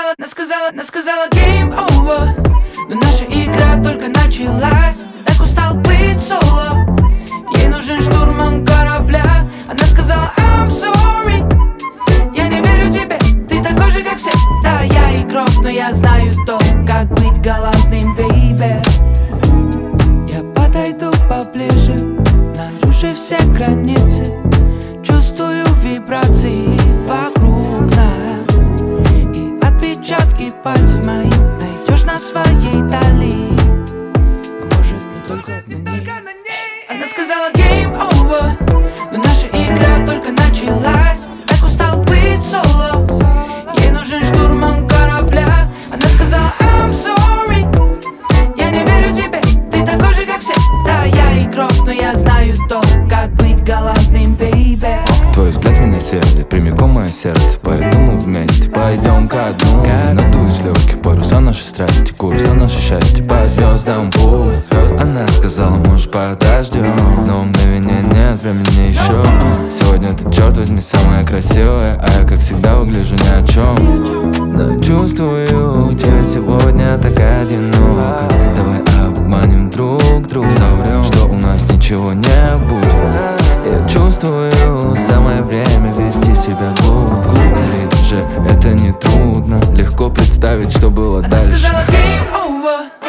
она сказала game over. Но наша игра только началась. Так устал быть соло. Ей нужен штурман корабля. Она сказала I'm sorry. Я не верю тебе, ты такой же, как все. Да, я игрок, но я знаю то, как быть галантным, бейбе. Я подойду поближе, нарушив все границы. Чувствую вибрации вокруг нас. И отпечатки пальцев моих найдешь на своей талии. А может, не только на ней. Она сказала game over. Но наша игра только началась. Так устал быть соло. Ей нужен штурман корабля. Она сказала I'm sorry. Я не верю тебе, ты такой же, как все. Да, я игрок, но я знаю то, как быть галантным, бейбе. Твой взгляд меня светит прямиком в мое сердце. Поэтому вместе пойдем ко дну. Надуй с легких паруса нашей страсти. Курс на наше счастье по звездам путь. Она сказала, может, подождем. Но мгновения нет, времени еще. Сегодня ты, черт возьми, самая красивая. А я, как всегда, выгляжу ни о чем. Но чувствую, тебя сегодня так одиноко. Давай обманем друг друга. Соврем, что у нас ничего не будет. Я чувствую, самое время вести себя глупо. Ближе, это не трудно. Легко представить, что было Она дальше. сказала game over.